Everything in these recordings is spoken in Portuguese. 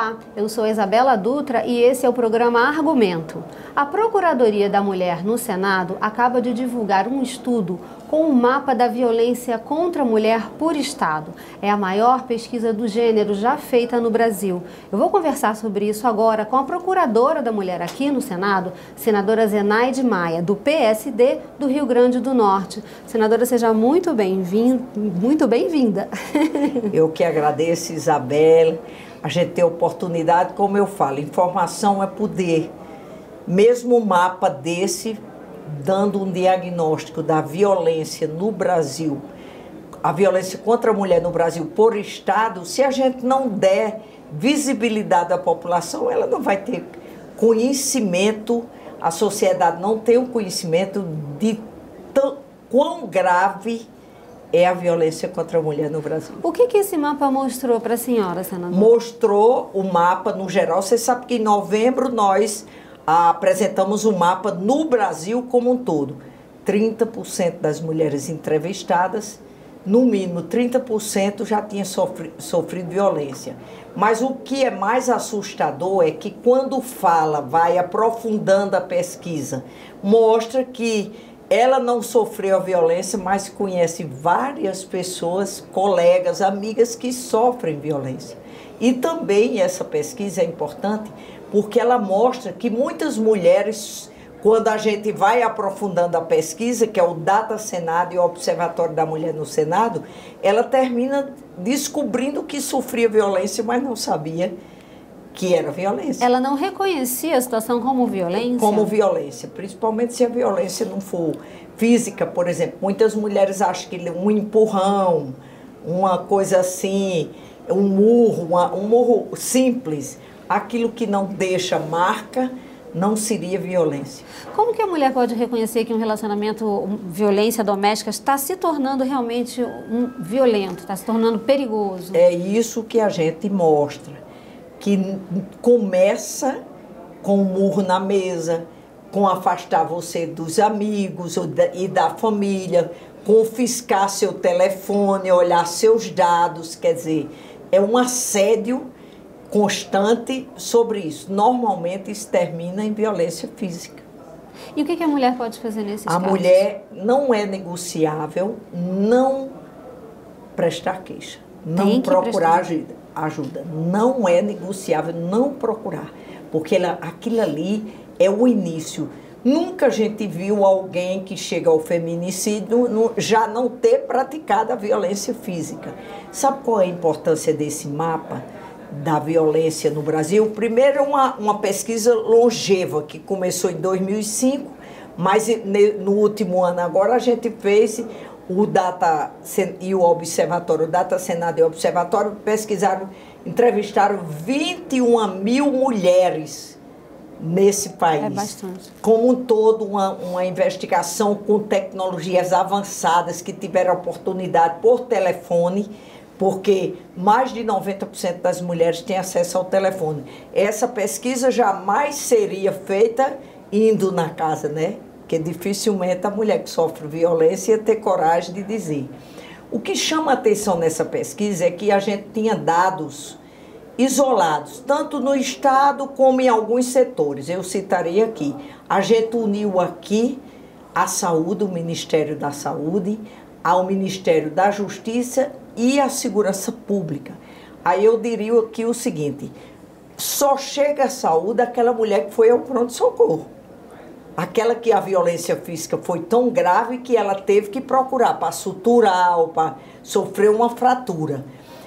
Olá, eu sou Isabela Dutra e esse é o programa Argumento. A Procuradoria da Mulher no Senado acaba de divulgar um estudo com um mapa da violência contra a mulher por estado. É a maior pesquisa do gênero já feita no Brasil. Eu vou conversar sobre isso agora com a Procuradora da Mulher aqui no Senado, senadora Zenaide Maia, do PSD do Rio Grande do Norte. Senadora, seja muito bem-vinda. Eu que agradeço, Isabela. A gente tem oportunidade, como eu falo, informação é poder. Mesmo um mapa desse, dando um diagnóstico da violência no Brasil, a violência contra a mulher no Brasil por estado, se a gente não der visibilidade à população, ela não vai ter conhecimento, a sociedade não tem o conhecimento de quão grave é a violência contra a mulher no Brasil. O que esse mapa mostrou para a senhora, senadora? Mostrou o mapa no geral. Você sabe que em novembro nós apresentamos um mapa no Brasil como um todo. 30% das mulheres entrevistadas, no mínimo 30% já tinha sofrido violência. Mas o que é mais assustador é que quando vai aprofundando a pesquisa, mostra que ela não sofreu a violência, mas conhece várias pessoas, colegas, amigas que sofrem violência. E também essa pesquisa é importante porque ela mostra que muitas mulheres, quando a gente vai aprofundando a pesquisa, que é o Data Senado e o Observatório da Mulher no Senado, ela termina descobrindo que sofria violência, mas não sabia que era violência. Ela não reconhecia a situação como violência? Como violência, principalmente se a violência não for física, por exemplo. Muitas mulheres acham que um empurrão, uma coisa assim, um murro simples, aquilo que não deixa marca, não seria violência. Como que a mulher pode reconhecer que um relacionamento, violência doméstica, está se tornando realmente violento, está se tornando perigoso? É isso que a gente mostra. Que começa com um murro na mesa, com afastar você dos amigos e da família, confiscar seu telefone, olhar seus dados, quer dizer, é um assédio constante sobre isso. Normalmente isso termina em violência física. E o que a mulher pode fazer nesses casos? A mulher não é negociável não prestar queixa, não procurar ajuda. Não é negociável não procurar, porque aquilo ali é o início. Nunca a gente viu alguém que chega ao feminicídio já não ter praticado a violência física. Sabe qual é a importância desse mapa da violência no Brasil? Primeiro, uma pesquisa longeva que começou em 2005, mas no último ano agora a gente fez o Data e o Observatório, o Data Senado e o Observatório entrevistaram 21 mil mulheres nesse país. É bastante. Como um todo, uma investigação com tecnologias avançadas que tiveram oportunidade por telefone, porque mais de 90% das mulheres têm acesso ao telefone. Essa pesquisa jamais seria feita indo na casa, né? Porque dificilmente a mulher que sofre violência ia ter coragem de dizer. O que chama a atenção nessa pesquisa é que a gente tinha dados isolados, tanto no estado como em alguns setores. Eu citaria aqui. A gente uniu aqui a saúde, o Ministério da Saúde, ao Ministério da Justiça e a Segurança Pública. Aí eu diria aqui o seguinte: só chega a saúde aquela mulher que foi ao pronto-socorro. Aquela que a violência física foi tão grave que ela teve que procurar para suturar ou para sofrer uma fratura.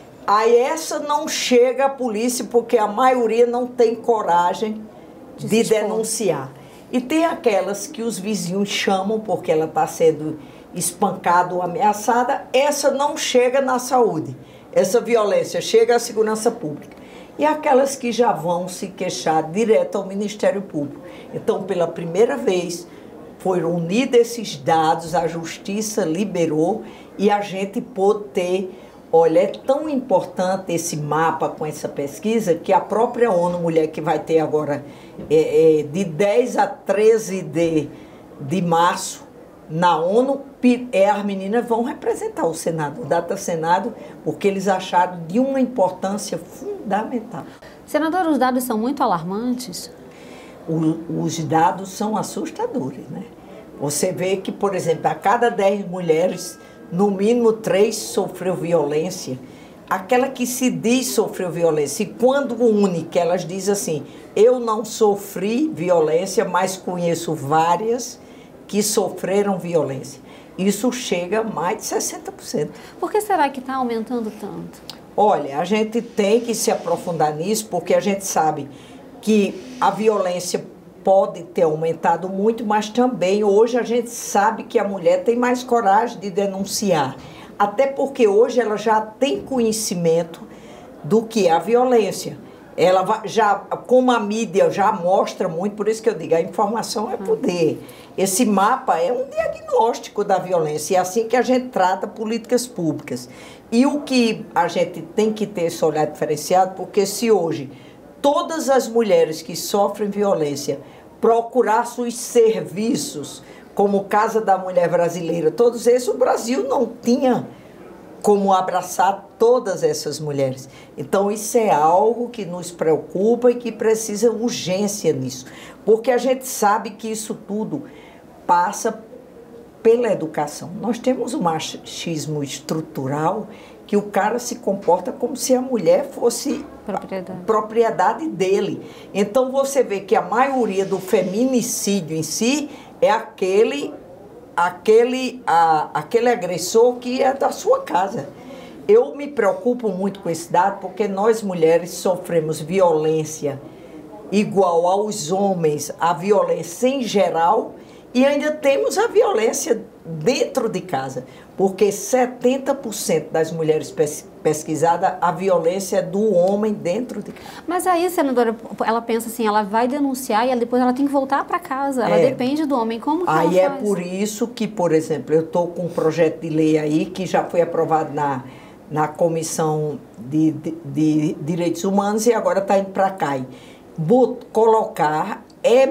Aí essa não chega à polícia porque a maioria não tem coragem de denunciar. E tem aquelas que os vizinhos chamam porque ela está sendo espancada ou ameaçada. Essa não chega na saúde. Essa violência chega à segurança pública. E aquelas que já vão se queixar direto ao Ministério Público. Então, pela primeira vez, foram unidos esses dados, a Justiça liberou e a gente pôde ter. Olha, é tão importante esse mapa com essa pesquisa que a própria ONU Mulher, que vai ter agora de 10 a 13 de março, na ONU, as meninas vão representar o Senado, o Data Senado, porque eles acharam de uma importância fundamental. Senadora, os dados são muito alarmantes? Os dados são assustadores, né? Você vê que, por exemplo, a cada 10 mulheres, no mínimo 3 sofreu violência. Aquela que se diz sofreu violência, e quando une, que elas dizem assim, eu não sofri violência, mas conheço várias que sofreram violência. Isso chega a mais de 60%. Por que será que está aumentando tanto? Olha, a gente tem que se aprofundar nisso, porque a gente sabe que a violência pode ter aumentado muito, mas também hoje a gente sabe que a mulher tem mais coragem de denunciar. Até porque hoje ela já tem conhecimento do que é a violência. Ela já, como a mídia já mostra muito, por isso que eu digo, a informação é poder. Esse mapa é um diagnóstico da violência, e é assim que a gente trata políticas públicas. E o que a gente tem que ter esse olhar diferenciado, porque se hoje todas as mulheres que sofrem violência procurassem os serviços, como Casa da Mulher Brasileira, todos esses, o Brasil não tinha como abraçar todas essas mulheres. Então, isso é algo que nos preocupa e que precisa urgência nisso. Porque a gente sabe que isso tudo passa pela educação. Nós temos um machismo estrutural que o cara se comporta como se a mulher fosse propriedade dele. Então, você vê que a maioria do feminicídio em si é aquele agressor que é da sua casa. Eu me preocupo muito com esse dado porque nós mulheres sofremos violência igual aos homens, a violência em geral, e ainda temos a violência dentro de casa, porque 70% das mulheres pesquisadas, a violência é do homem dentro de casa. Mas aí, senadora, ela pensa assim, ela vai denunciar e depois ela tem que voltar para casa, ela depende do homem, como que aí ela faz? É por isso que, por exemplo, eu estou com um projeto de lei aí que já foi aprovado na Comissão de Direitos Humanos e agora está indo para cá. Colocar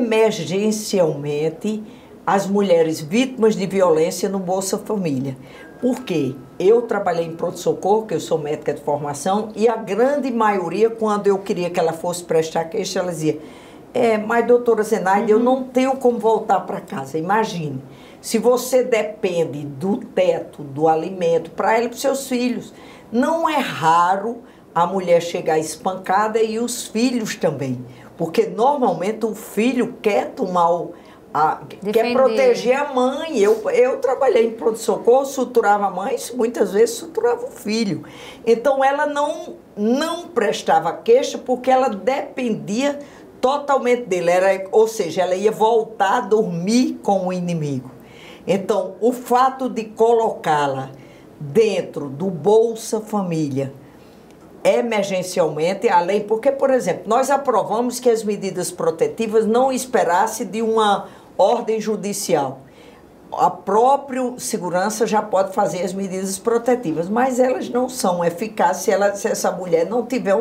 emergencialmente as mulheres vítimas de violência no Bolsa Família. Por quê? Eu trabalhei em pronto-socorro, que eu sou médica de formação, e a grande maioria, quando eu queria que ela fosse prestar queixa, ela dizia, mas doutora Zenaide, eu não tenho como voltar para casa. Imagine, se você depende do teto, do alimento, para ela e para os seus filhos. Não é raro a mulher chegar espancada e os filhos também, porque normalmente o filho quer tomar quer proteger a mãe. Eu trabalhei em pronto-socorro, suturava a mãe, muitas vezes suturava o filho. Então ela não prestava queixa porque ela dependia totalmente dele. Ou seja, ela ia voltar a dormir com o inimigo. Então, o fato de colocá-la dentro do Bolsa Família, emergencialmente, além, porque, por exemplo, nós aprovamos que as medidas protetivas não esperassem de uma ordem judicial. A própria segurança já pode fazer as medidas protetivas, mas elas não são eficazes se essa mulher não tiver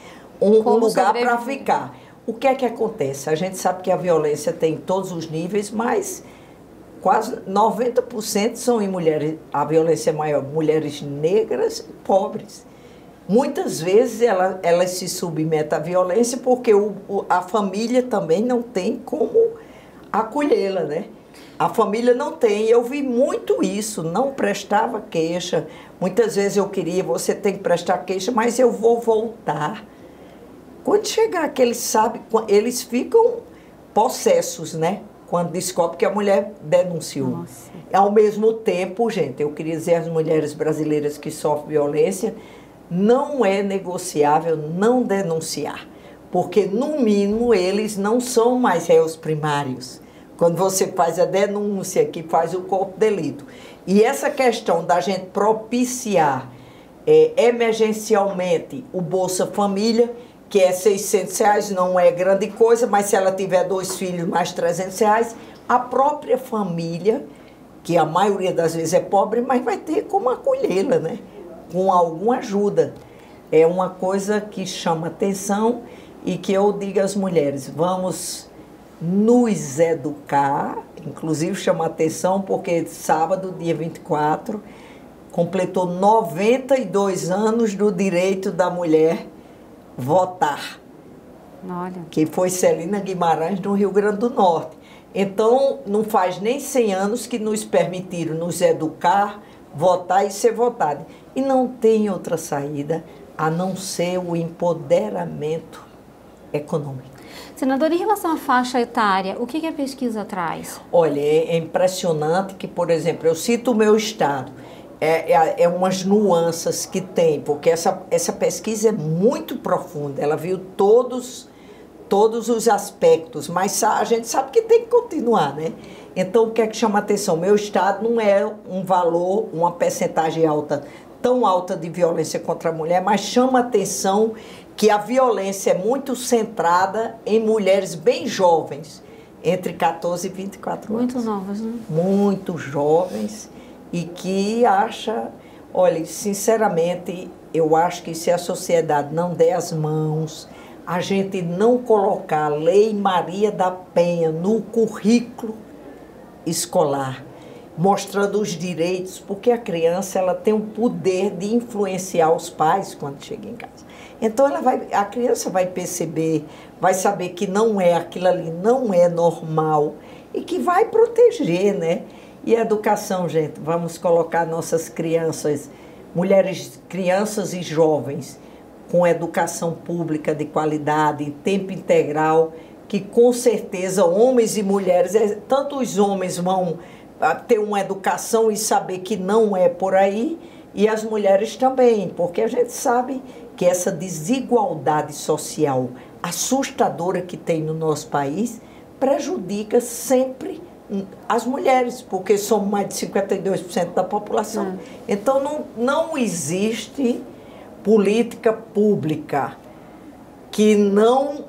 um lugar para ficar. O que é que acontece? A gente sabe que a violência tem todos os níveis, mas quase 90% são em mulheres, a violência é maior, mulheres negras e pobres. Muitas vezes elas se submetem à violência porque a família também não tem como acolhê-la, né? A família não tem. Eu vi muito isso, não prestava queixa. Muitas vezes eu queria, você tem que prestar queixa, mas eu vou voltar. Quando chegar que eles sabem, eles ficam possessos, né? Quando descobre que a mulher denunciou. Nossa. Ao mesmo tempo, gente, eu queria dizer às mulheres brasileiras que sofrem violência, não é negociável não denunciar, porque, no mínimo, eles não são mais réus primários. Quando você faz a denúncia, que faz o corpo de delito. E essa questão da gente propiciar emergencialmente o Bolsa Família, que é R$600, não é grande coisa, mas se ela tiver 2 filhos, mais R$300, a própria família, que a maioria das vezes é pobre, mas vai ter como acolhê-la, né? Com alguma ajuda. É uma coisa que chama atenção e que eu digo às mulheres, vamos nos educar Inclusive chama atenção porque sábado, dia 24, completou 92 anos do direito da mulher votar. Olha. Que foi Celina Guimarães, no Rio Grande do Norte. Então, não faz nem 100 anos que nos permitiram nos educar, votar e ser votado. E não tem outra saída a não ser o empoderamento econômico. Senadora, em relação à faixa etária, o que a pesquisa traz? Olha, é impressionante que, por exemplo, eu cito o meu estado, é umas nuances que tem, porque essa pesquisa é muito profunda, ela viu todos os aspectos, mas a gente sabe que tem que continuar, né? Então, o que é que chama atenção? Meu estado não é um valor, uma percentagem alta, tão alta de violência contra a mulher, mas chama atenção que a violência é muito centrada em mulheres bem jovens, entre 14 e 24 anos. Muito novas, né? Muito jovens e que olha, sinceramente, eu acho que se a sociedade não der as mãos, a gente não colocar a Lei Maria da Penha no currículo escolar, mostrando os direitos, porque a criança ela tem o poder de influenciar os pais quando chega em casa. Então a criança vai perceber, vai saber que aquilo ali não é normal e que vai proteger, né? E a educação, gente, vamos colocar nossas crianças, crianças e jovens com educação pública de qualidade, em tempo integral, que com certeza homens e mulheres, tanto os homens vão ter uma educação e saber que não é por aí, e as mulheres também, porque a gente sabe que essa desigualdade social assustadora que tem no nosso país prejudica sempre as mulheres, porque somos mais de 52% da população. Então não existe política pública que não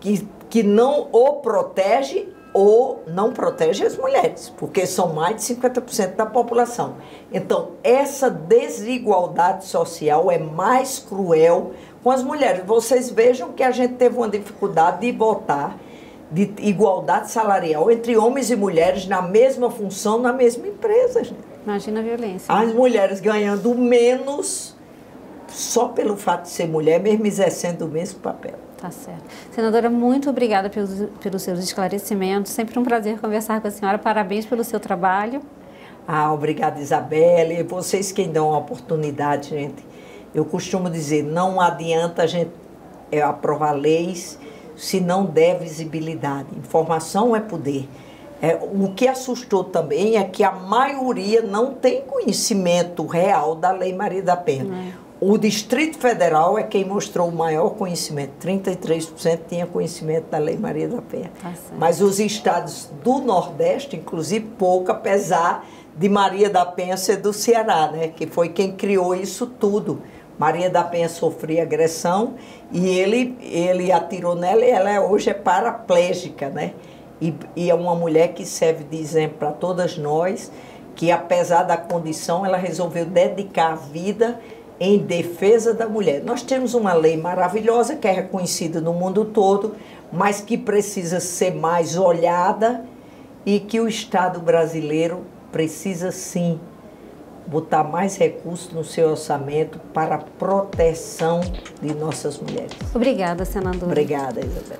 ou protege ou não protege as mulheres, porque são mais de 50% da população. Então, essa desigualdade social é mais cruel com as mulheres. Vocês vejam que a gente teve uma dificuldade de votar de igualdade salarial entre homens e mulheres na mesma função, na mesma empresa, gente. Imagina a violência. As mulheres ganhando menos só pelo fato de ser mulher, mesmo exercendo o mesmo papel. Tá certo. Senadora, muito obrigada pelos seus esclarecimentos. Sempre um prazer conversar com a senhora. Parabéns pelo seu trabalho. Obrigada, Isabela. E vocês quem dão a oportunidade, gente. Eu costumo dizer, não adianta a gente aprovar leis se não der visibilidade. Informação é poder. O que assustou também é que a maioria não tem conhecimento real da Lei Maria da Penha. O Distrito Federal é quem mostrou o maior conhecimento. 33% tinha conhecimento da Lei Maria da Penha. Mas os estados do Nordeste, inclusive pouco, apesar de Maria da Penha ser do Ceará, né? Que foi quem criou isso tudo. Maria da Penha sofria agressão e ele atirou nela e ela hoje é paraplégica, né? E é uma mulher que serve de exemplo para todas nós, que apesar da condição, ela resolveu dedicar a vida em defesa da mulher. Nós temos uma lei maravilhosa que é reconhecida no mundo todo, mas que precisa ser mais olhada e que o Estado brasileiro precisa sim botar mais recursos no seu orçamento para a proteção de nossas mulheres. Obrigada, senadora. Obrigada, Isabela.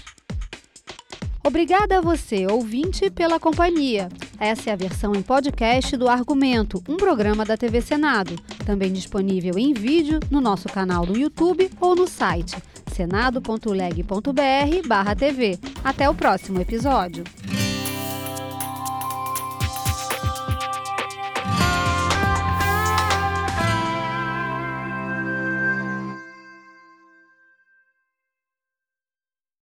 Obrigada a você, ouvinte, pela companhia. Essa é a versão em podcast do Argumento, um programa da TV Senado, também disponível em vídeo no nosso canal do YouTube ou no site senado.leg.br/tv. Até o próximo episódio.